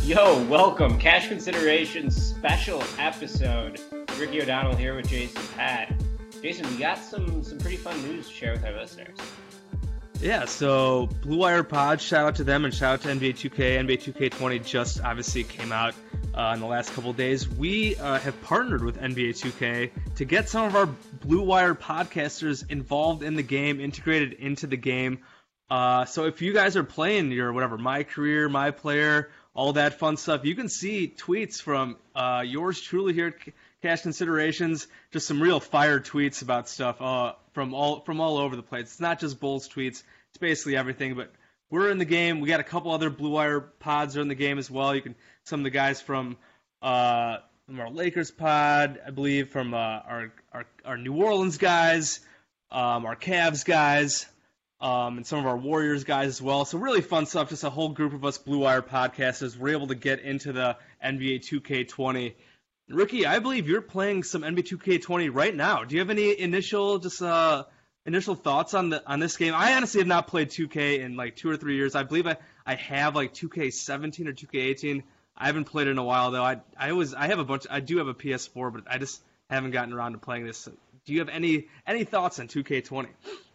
Yo, welcome. Cash Consideration special episode. Ricky O'Donnell here with Jason Pat. Jason, we got some pretty fun news to share with our listeners. Yeah, so Blue Wire Pod, shout out to them and shout out to NBA 2K. NBA 2K20 just obviously came out in the last couple of days. We have partnered with NBA 2K to get some of our Blue Wire podcasters involved in the game, integrated into the game. So if you guys are playing your whatever, My Career, My Player, all that fun stuff, you can see tweets from yours truly here at Cash Considerations, just some real fire tweets about stuff from all over the place. It's not just Bulls tweets, it's basically everything, but we're in the game. We got a couple other Blue Wire pods are in the game as well. Some of the guys from our Lakers pod, I believe, from our New Orleans guys, our Cavs guys, and some of our Warriors guys as well. So really fun stuff. Just a whole group of us Blue Wire podcasters. We're able to get into the NBA 2K20. Ricky, I believe you're playing some NBA 2K20 right now. Do you have any initial thoughts on this game? I honestly have not played 2K in like 2 or 3 years. I believe I have like 2K17 or 2K18. I haven't played it in a while though. I do have a PS4, but I just haven't gotten around to playing this. Do you have any thoughts on 2K20?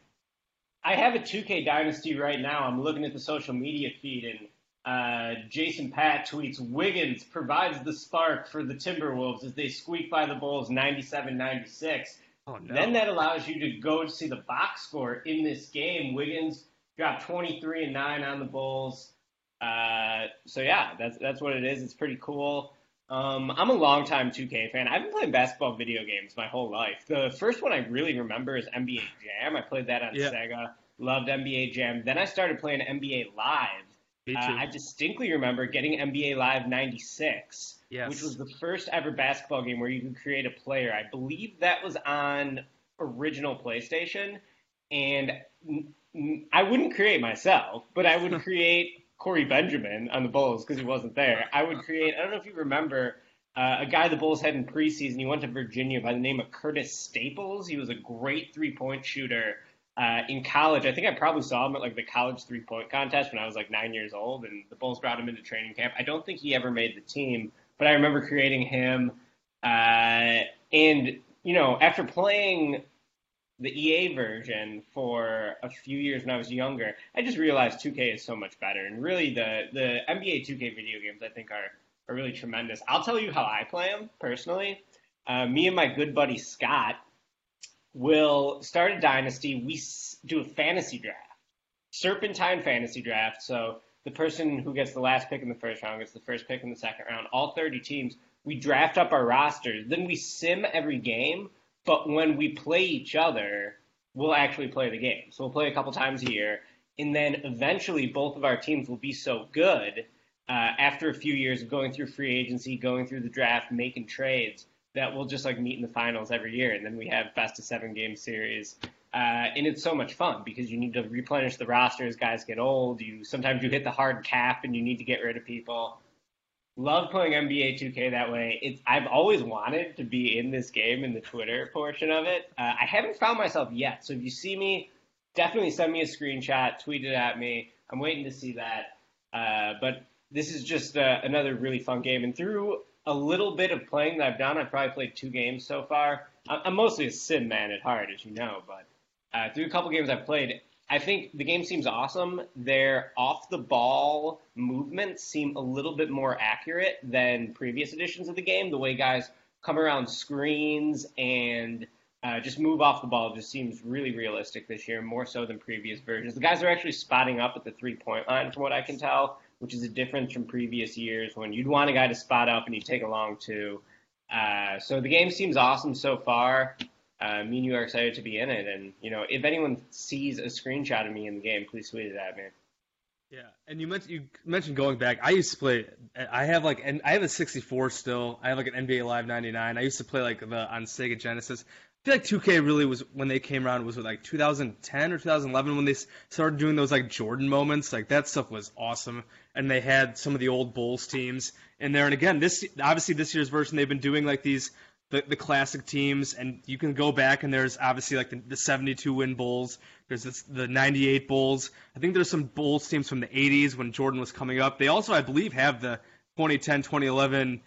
I have a 2K Dynasty right now. I'm looking at the social media feed, and Jason Pat tweets, Wiggins provides the spark for the Timberwolves as they squeak by the Bulls 97-96. Oh, no. Then that allows you to go see the box score in this game. Wiggins dropped 23 and 9 on the Bulls. So yeah, that's what it is. It's pretty cool. I'm a longtime 2K fan. I've been playing basketball video games my whole life. The first one I really remember is NBA Jam. I played that on Sega. Loved NBA Jam. Then I started playing NBA Live. Me too. I distinctly remember getting NBA Live 96, yes, which was the first ever basketball game where you could create a player. I believe that was on original PlayStation, and I wouldn't create myself, but I would create Corey Benjamin on the Bulls because he wasn't there. I would create, I don't know if you remember, a guy the Bulls had in preseason. He went to Virginia by the name of Curtis Staples. He was a great three-point shooter in college. I think I probably saw him at like the college three-point contest when I was like 9 years old, and the Bulls brought him into training camp. I don't think he ever made the team, but I remember creating him. And, you know, after playing the EA version for a few years when I was younger, I just realized 2K is so much better. And really, the NBA 2K video games, I think, are really tremendous. I'll tell you how I play them, personally. Me and my good buddy Scott will start a dynasty. We do a fantasy draft, Serpentine fantasy draft. So the person who gets the last pick in the first round gets the first pick in the second round, all 30 teams. We draft up our rosters. Then we sim every game. But when we play each other, we'll actually play the game. So we'll play a couple times a year. And then eventually both of our teams will be so good after a few years of going through free agency, going through the draft, making trades, that we'll just like meet in the finals every year. And then we have best of 7 game series. And it's so much fun because you need to replenish the rosters. Guys get old. Sometimes you hit the hard cap and you need to get rid of people. Love playing NBA 2K that way. I've always wanted to be in this game in the Twitter portion of it. I haven't found myself yet. So if you see me, definitely send me a screenshot, tweet it at me. I'm waiting to see that. But this is just another really fun game. And through a little bit of playing that I've done, I've probably played 2 games so far. I'm mostly a sim man at heart, as you know. But through a couple games I've played, I think the game seems awesome. Their off-the-ball movements seem a little bit more accurate than previous editions of the game. The way guys come around screens and just move off the ball just seems really realistic this year, more so than previous versions. The guys are actually spotting up at the three-point line, from what I can tell, which is a difference from previous years when you'd want a guy to spot up and you'd take a long two. So the game seems awesome so far. Me and you are excited to be in it, and you know, if anyone sees a screenshot of me in the game, please tweet it at me. Yeah, and you mentioned going back. I used to play. I have a 64 still. I have like an NBA Live 99. I used to play like on Sega Genesis. I feel like 2K really was, when they came around, was like 2010 or 2011 when they started doing those like Jordan moments. Like that stuff was awesome, and they had some of the old Bulls teams in there. And again, this year's version, they've been doing like these. The classic teams, and you can go back and there's obviously like the 72 win Bulls. There's the 98 Bulls. I think there's some Bulls teams from the 80s when Jordan was coming up. They also, I believe, have the 2010, 2011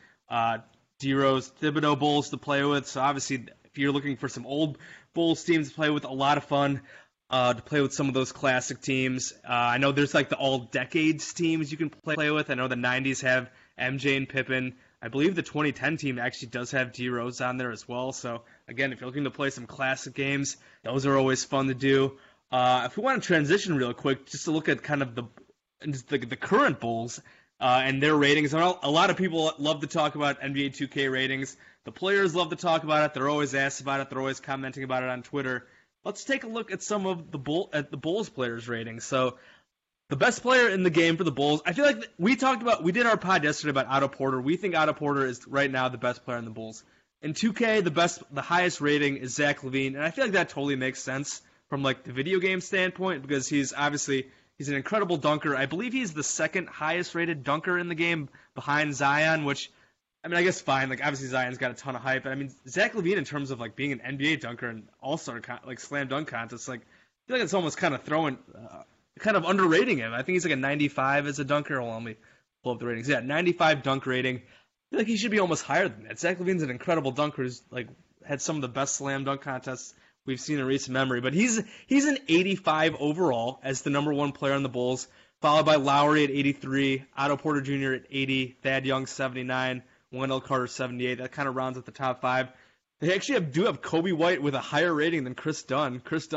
D Rose Thibodeau Bulls to play with. So obviously, if you're looking for some old Bulls teams to play with, a lot of fun to play with some of those classic teams. I know there's like the all decades teams you can play with. I know the 90s have MJ and Pippen. I believe the 2010 team actually does have D Rose on there as well. So again, if you're looking to play some classic games, those are always fun to do. If we want to transition real quick, just to look at kind of the current Bulls and their ratings. A lot of people love to talk about NBA 2K ratings. The players love to talk about it. They're always asked about it. They're always commenting about it on Twitter. Let's take a look at some of the Bulls players' ratings. So the best player in the game for the Bulls, I feel like we did our pod yesterday about Otto Porter. We think Otto Porter is right now the best player in the Bulls. In 2K, the highest rating is Zach LaVine, and I feel like that totally makes sense from like the video game standpoint because he's an incredible dunker. I believe he's the second highest rated dunker in the game behind Zion, which I mean I guess fine. Like obviously Zion's got a ton of hype, but I mean Zach LaVine in terms of like being an NBA dunker and all-star like slam dunk contest, like I feel like it's almost kind of kind of underrating him. I think he's like a 95 as a dunker. Well, let me pull up the ratings. Yeah, 95 dunk rating. I feel like he should be almost higher than that. Zach LaVine's an incredible dunker who's like had some of the best slam dunk contests we've seen in recent memory. But he's an 85 overall as the number one player on the Bulls, followed by Lowry at 83, Otto Porter Jr. at 80, Thad Young 79, Wendell Carter 78. That kind of rounds up the top five. They actually do have Kobe White with a higher rating than Chris Dunn.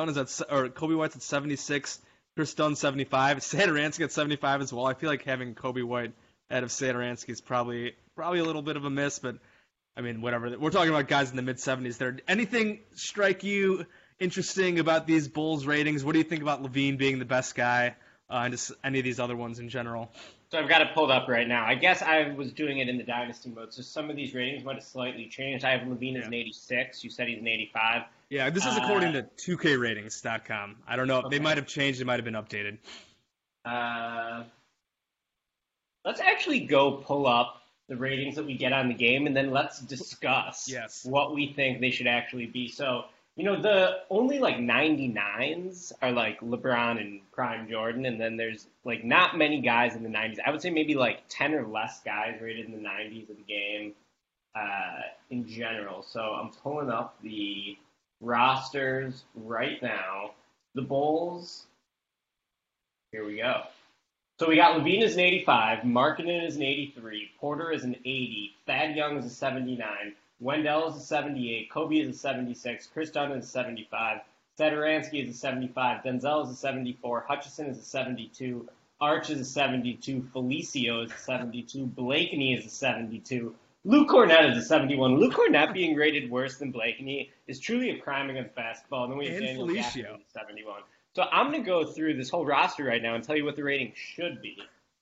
Kobe White's at 76. Chris Dunn 75, Satoransky at 75 as well. I feel like having Kobe White ahead of Satoransky is probably a little bit of a miss, but I mean whatever. We're talking about guys in the mid 70s. There, anything strike you interesting about these Bulls ratings? What do you think about LaVine being the best guy, and just any of these other ones in general? So I've got it pulled up right now. I guess I was doing it in the Dynasty mode, so some of these ratings might have slightly changed. I have LaVine as an 86. You said he's an 85. Yeah, this is according to 2KRatings.com. I don't know. Okay. They might have changed. They might have been updated. Let's actually go pull up the ratings that we get on the game, and then let's discuss what we think they should actually be. So, the only like 99s are like LeBron and Prime Jordan, and then there's like not many guys in the 90s. I would say maybe like 10 or less guys rated in the 90s of the game in general. So I'm pulling up the rosters right now. The Bulls, here we go. So we got LaVine as an 85, Markkanen is an 83, Porter is an 80, Thad Young is a 79, Wendell is a 78, Kobe is a 76, Chris Dunn is a 75, Satoransky is a 75, Denzel is a 74, Hutchison is a 72, Arch is a 72, Felicio is a 72, Blakeney is a 72, Luke Cornett is a 71. Luke Cornett being rated worse than Blakeney is truly a crime against basketball. And then we have Daniel Gafford at 71. So I'm going to go through this whole roster right now and tell you what the rating should be.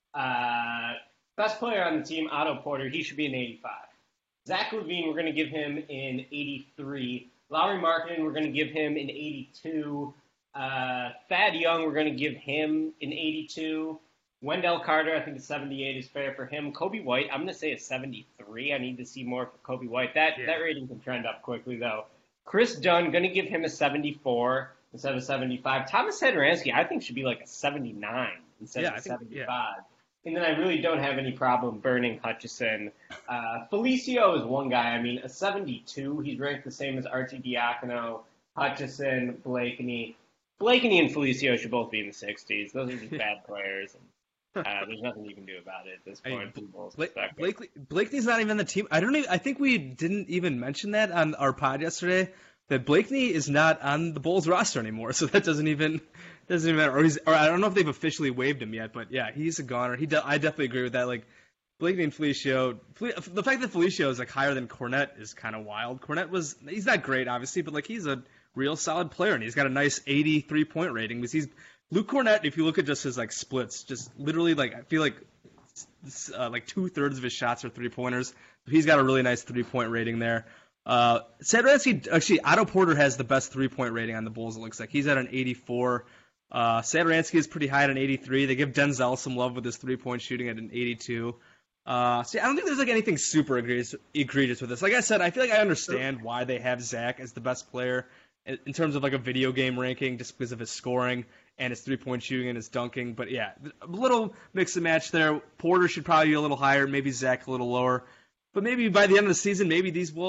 Best player on the team, Otto Porter, he should be an 85. Zach LaVine, we're going to give him an 83. Lauri Markkanen, we're going to give him an 82. Thad Young, we're going to give him an 82. Wendell Carter, I think a 78 is fair for him. Kobe White, I'm going to say a 73. I need to see more for Kobe White. That rating can trend up quickly, though. Chris Dunn, going to give him a 74 instead of a 75. Thomas Satoransky, I think, should be like a 79 instead of a 75. And then I really don't have any problem burning Hutchison. Felicio is one guy. I mean, a 72. He's ranked the same as Archie Diacono, Hutchison, Blakeney. Blakeney and Felicio should both be in the 60s. Those are just bad players. There's nothing you can do about it at this point. Blakeney's not even the team. I think we didn't even mention that on our pod yesterday. That Blakeney is not on the Bulls roster anymore, so that doesn't even matter. Or I don't know if they've officially waived him yet, but yeah, he's a goner. I definitely agree with that. Like Blakeney and Felicio, the fact that Felicio is like higher than Cornett is kind of wild. He's not great, obviously, but like he's a real solid player, and he's got a nice 83-point rating because Luke Cornett, if you look at just his like splits, just literally like I feel like 2/3 of his shots are 3-pointers. He's got a really nice 3-point rating there. Satoransky, actually, Otto Porter has the best 3-point rating on the Bulls. It looks like he's at an 84. Satoransky is pretty high at an 83. They give Denzel some love with his 3-point shooting at an 82. I don't think there's like anything super egregious with this. Like I said, I feel like I understand why they have Zach as the best player in terms of like a video game ranking, just because of his scoring. and his three-point shooting and his dunking. But yeah, a little mix and match there. Porter should probably be a little higher, maybe Zach a little lower. But maybe by the end of the season, maybe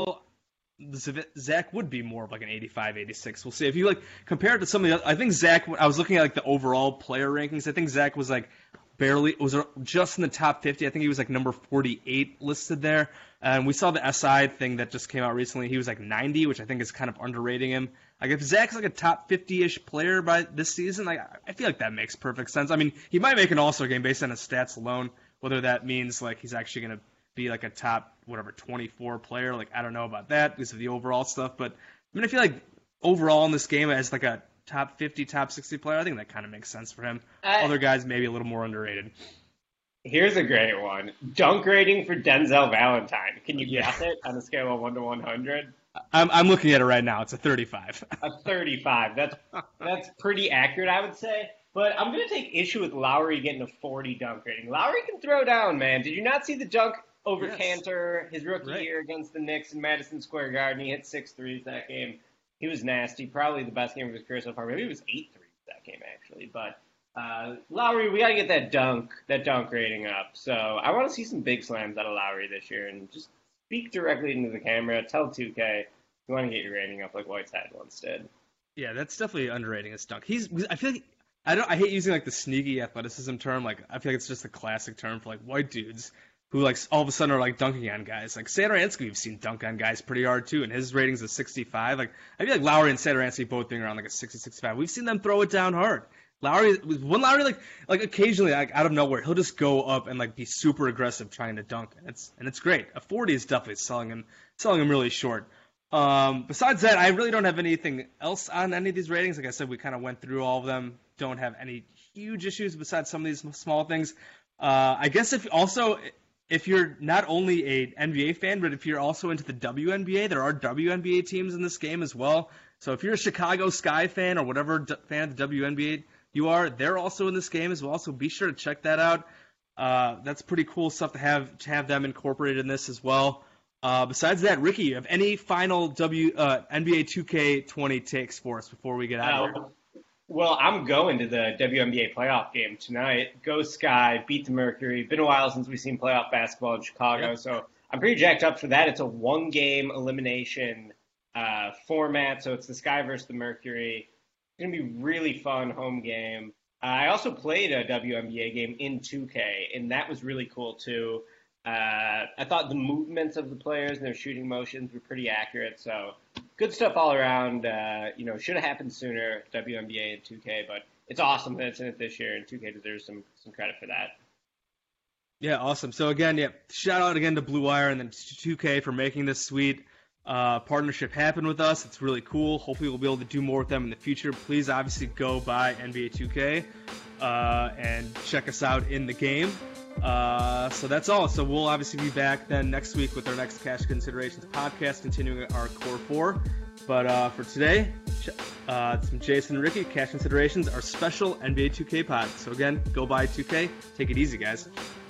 Zach would be more of like an 85, 86. We'll see. If you like compare it to some of the other, I think Zach, I was looking at like the overall player rankings. I think Zach was like was just in the top 50. I think he was like number 48 listed there. And we saw the SI thing that just came out recently. He was like 90, which I think is kind of underrating him. Like if Zach's like a top 50-ish player by this season, like I feel like that makes perfect sense. I mean, he might make an All-Star game based on his stats alone. Whether that means like he's actually going to be like a top 24 player, like I don't know about that because of the overall stuff. But I mean, I feel like overall in this game as like a top 50, top 60 player, I think that kind of makes sense for him. Other guys maybe a little more underrated. Here's a great one. Dunk rating for Denzel Valentine. Can you guess it on a scale of 1 to 100? I'm looking at it right now. It's a 35. A 35. That's pretty accurate, I would say. But I'm going to take issue with Lowry getting a 40 dunk rating. Lowry can throw down, man. Did you not see the dunk over Cantor his rookie year against the Knicks in Madison Square Garden? He hit 6 threes that game. He was nasty. Probably the best game of his career so far. Maybe it was 8 threes that game, actually. But Lowry, we got to get that dunk rating up. So I want to see some big slams out of Lowry this year, and just speak directly into the camera. Tell 2K you want to get your rating up like Whiteside once did. Yeah, that's definitely underrating his dunk. I feel like I hate using like the sneaky athleticism term. Like I feel like it's just a classic term for like white dudes who like all of a sudden are like dunking on guys. Like Satoransky, we've seen dunk on guys pretty hard too, and his rating's a 65. Like I feel like Lowry and Satoransky both being around like a 60, 65. We've seen them throw it down hard. Lowry like occasionally like out of nowhere he'll just go up and like be super aggressive trying to dunk, and it's great. A 40 is definitely selling him really short. Besides that, I really don't have anything else on any of these ratings. Like I said, we kind of went through all of them. Don't have any huge issues besides some of these small things. I guess if you're not only an NBA fan, but if you're also into the WNBA, there are WNBA teams in this game as well. So if you're a Chicago Sky fan or whatever fan of the WNBA you are, they're also in this game as well. So be sure to check that out. That's pretty cool stuff to have them incorporated in this as well. Besides that, Ricky, you have any final NBA 2K20 takes for us before we get out of here? Well, I'm going to the WNBA playoff game tonight. Go Sky, beat the Mercury. Been a while since we've seen playoff basketball in Chicago, so I'm pretty jacked up for that. It's a one-game elimination format, so it's the Sky versus the Mercury. It's going to be really fun home game. I also played a WNBA game in 2K, and that was really cool, too. I thought the movements of the players and their shooting motions were pretty accurate, so good stuff all around. Should have happened sooner, WNBA and 2K, but it's awesome that it's in it this year, and 2K deserves some credit for that. Yeah, awesome. So again, shout out again to Blue Wire and then 2K for making this sweet partnership happen with us. It's really cool. Hopefully we'll be able to do more with them in the future. Please obviously go buy NBA 2K and check us out in the game. So that's all. So we'll obviously be back then next week with our next Cash Considerations podcast, continuing our Core 4. But for today, it's from Jason and Ricky, Cash Considerations, our special NBA 2K pod. So again, go buy 2K. Take it easy, guys.